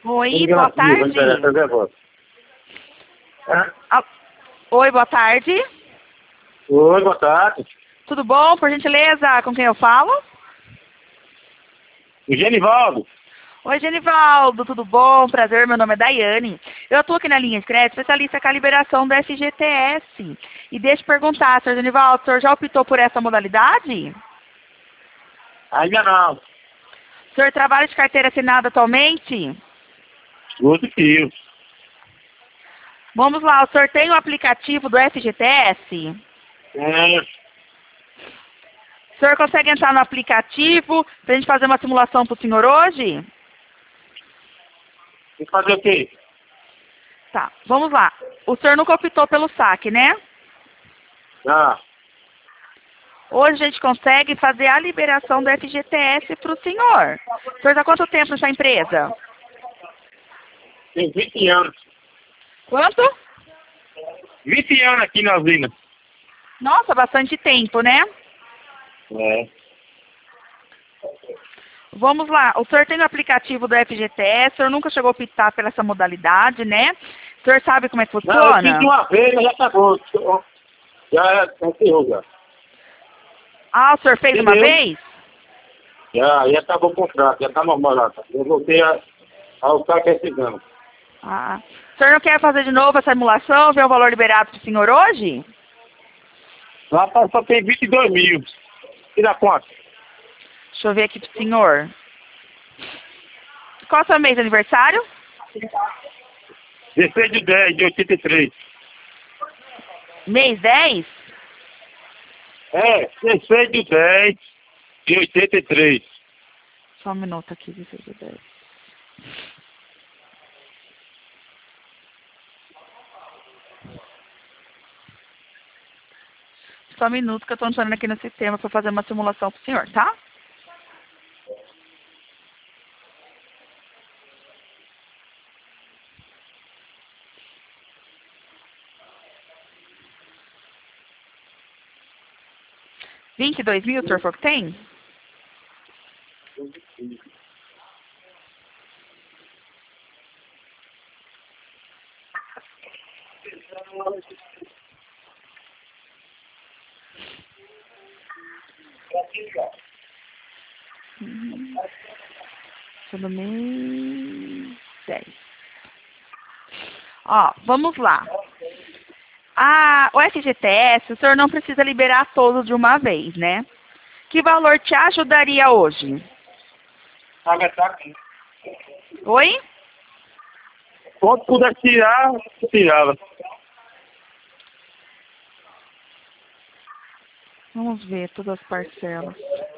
Oi, boa tarde. Ah, oi, boa tarde. Oi, boa tarde. Tudo bom, por gentileza? Com quem eu falo? O Genivaldo. Oi, Genivaldo, tudo bom? Prazer, meu nome é Daiane. Eu estou aqui na linha de crédito, especialista com a liberação do FGTS. E deixa eu perguntar, senhor Genivaldo, o senhor já optou por essa modalidade? Ainda não. O senhor trabalha de carteira assinada atualmente? Outro fio. Vamos lá, o senhor tem o aplicativo do FGTS? É, O senhor consegue entrar no aplicativo para a gente fazer uma simulação para o senhor hoje? tem que fazer o quê? Tá, vamos lá. O senhor nunca optou pelo saque, né? Ah, Hoje a gente consegue fazer a liberação do FGTS para o senhor. O senhor está há quanto tempo nessa empresa? tem 20 anos. Quanto? 20 anos aqui na usina. Nossa, bastante tempo, né? É. Vamos lá. O senhor tem o aplicativo do FGTS, o senhor nunca chegou a optar pela essa modalidade, né? O senhor sabe como é que Não, eu funciona? fiz uma vez, mas já acabou. Já encerrou já. Ah, o senhor fez uma Entendeu? vez? Já acabou o contrato, já tá normal já. Eu voltei a usar que esse ano. Ah. O senhor não quer fazer de novo essa simulação, ver o valor liberado para o senhor hoje? Lá só tem 22 mil. Tira quanto? Deixa eu ver aqui para o senhor. Qual é o seu mês de aniversário? 16 de 10 de 83. Mês 10? É, 16 de 10 de 83. Só um minuto aqui, 16 de 10. Só um minuto que eu estou entrando aqui no sistema para fazer uma simulação para o senhor, tá? R$ 22.000, o senhor falou que tem? Todo mês 10. Ó, vamos lá. O FGTS, o senhor não precisa liberar todos de uma vez, né? Que valor te ajudaria hoje? Oi? Quanto puder tirar, tirava. Vamos ver todas as parcelas.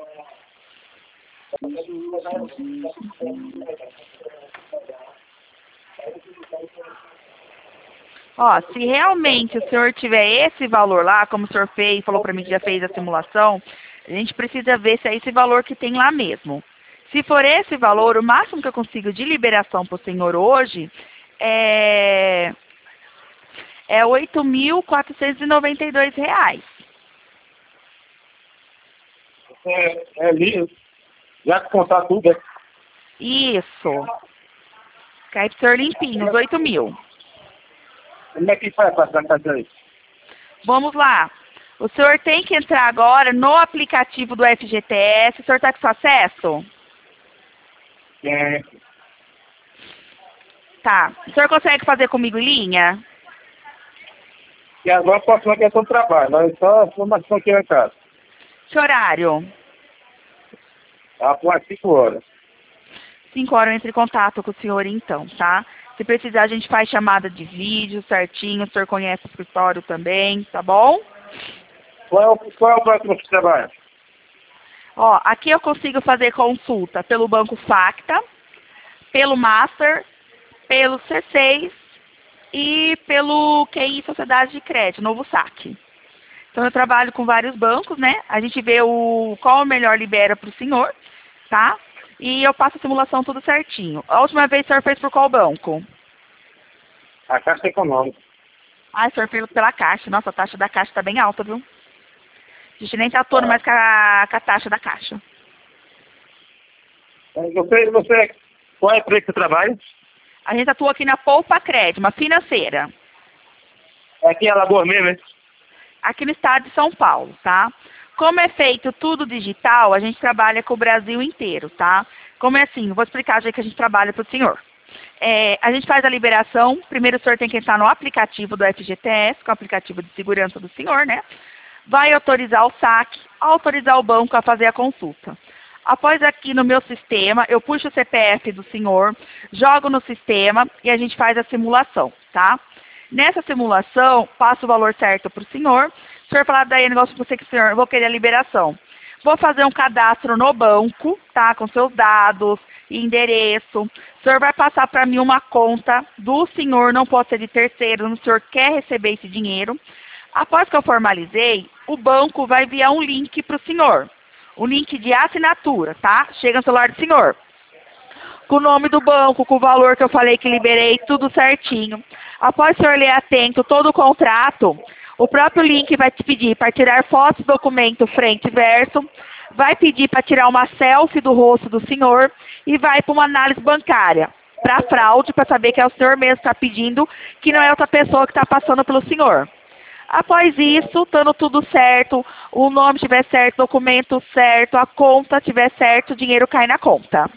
Ó, se realmente o senhor tiver esse valor lá, como o senhor fez, falou para mim que já fez a simulação, a gente precisa ver se é esse valor que tem lá mesmo. Se for esse valor, o máximo que eu consigo de liberação para o senhor hoje é R$ 8.492. É lindo. Já que contar tudo, é. Isso. Cai pro senhor limpinho, os 8.000. Como é que faz para fazer isso? Vamos lá. O senhor tem que entrar agora no aplicativo do FGTS. O senhor está com seu acesso? É, Tá. O senhor consegue fazer comigo em linha? e agora posso falar questão do trabalho, nós só formação aqui na casa. Que horário? Após 5 horas. 5 horas eu entro em contato com o senhor então, tá? Se precisar, a gente faz chamada de vídeo certinho. O senhor conhece o escritório também, tá bom? Qual é o banco que você trabalha? Ó, aqui eu consigo fazer consulta pelo Banco Facta, pelo Master, pelo C6 e pelo QI Sociedade de Crédito, Novo Saque. Então eu trabalho com vários bancos, né? A gente vê qual o melhor libera para o senhor, tá? E eu passo a simulação tudo certinho. A última vez o senhor fez por qual banco? A Caixa Econômica. Ah, o senhor fez pela Caixa. Nossa, a taxa da Caixa está bem alta, viu? A gente nem tá atuando Ah. mais com a taxa da Caixa. Você, qual é a empresa que você trabalha? A gente atua aqui na Poupa Crédito, uma financeira. Aqui é Alagoas mesmo, hein? Aqui no estado de São Paulo, tá? Como é feito tudo digital, a gente trabalha com o Brasil inteiro, tá? Como é assim, vou explicar já que a gente trabalha para o senhor. A gente faz a liberação, primeiro o senhor tem que entrar no aplicativo do FGTS, que é o aplicativo de segurança do senhor, né? Vai autorizar o saque, autorizar o banco a fazer a consulta. Após aqui no meu sistema, eu puxo o CPF do senhor, jogo no sistema e a gente faz a simulação, tá? Nessa simulação, passo o valor certo para o senhor falar daí negócio para você que senhor, eu vou querer a liberação. Vou fazer um cadastro no banco, tá? Com seus dados, endereço. O senhor vai passar para mim uma conta do senhor, não pode ser de terceiro, o senhor quer receber esse dinheiro. Após que eu formalizei, o banco vai enviar um link para o senhor. Um link de assinatura, tá? Chega no celular do senhor. Com o nome do banco, com o valor que eu falei que liberei, tudo certinho. Após o senhor ler atento todo o contrato, o próprio link vai te pedir para tirar fotos do documento frente e verso, vai pedir para tirar uma selfie do rosto do senhor e vai para uma análise bancária, para fraude, para saber que é o senhor mesmo que está pedindo, que não é outra pessoa que está passando pelo senhor. Após isso, estando tudo certo, o nome estiver certo, documento certo, a conta estiver certo, o dinheiro cai na conta.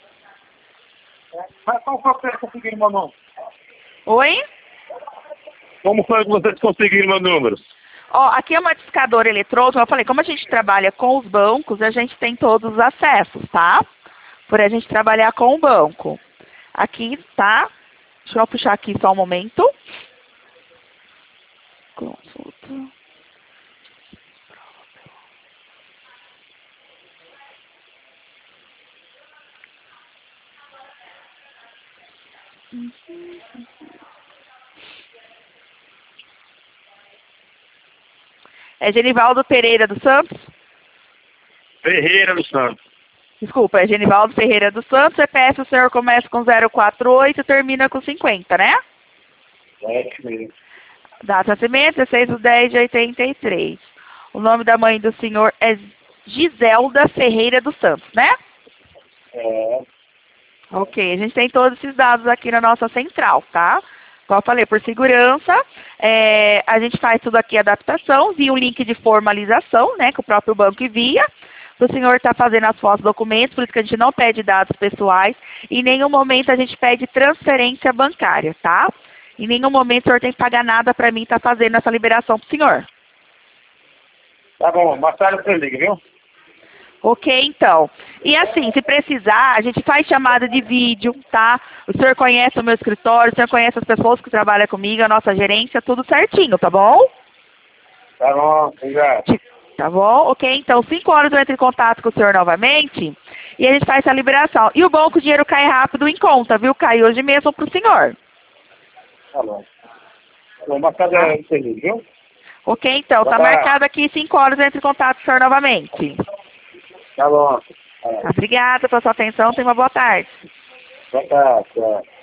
Mas qual foi que vocês conseguiram meu número? Oi? Como foi que vocês conseguiram meu número? Ó, aqui é uma discadora eletrônica, eu falei, como a gente trabalha com os bancos, a gente tem todos os acessos, tá? Por a gente trabalhar com o banco. Aqui, tá? Deixa eu puxar aqui só um momento. Consulta. É Genivaldo Pereira dos Santos? Ferreira do Santos. Desculpa, é Genivaldo Ferreira dos Santos. CPF o senhor começa com 048 e termina com 50, né? É isso mesmo. Data de nascimento, 16/10/83. O nome da mãe do senhor é Giselda Ferreira dos Santos, né? É. Ok, a gente tem todos esses dados aqui na nossa central, tá? Como eu falei, por segurança, a gente faz tudo aqui, adaptação, via um link de formalização, né, que o próprio banco envia. O senhor está fazendo as fotos documentos, por isso que a gente não pede dados pessoais. Em nenhum momento a gente pede transferência bancária, tá? Em nenhum momento o senhor tem que pagar nada para mim estar fazendo essa liberação para o senhor. Tá bom, mais tarde você liga, viu? Ok, então. E assim, se precisar, a gente faz chamada de vídeo, tá? O senhor conhece o meu escritório, o senhor conhece as pessoas que trabalham comigo, a nossa gerência, tudo certinho, tá bom? Tá bom, obrigado. Tá bom? Ok, então 5 horas eu entro em contato com o senhor novamente e a gente faz essa liberação. E o bom é que o dinheiro cai rápido em conta, viu? Cai hoje mesmo pro senhor. Tá bom. Tá bom, mais tarde você liga, viu? Ok, então. Tá marcado aqui 5 horas eu entro em contato com o senhor novamente. Tá bom. Obrigada pela sua atenção. Tenha uma boa tarde. Boa tarde.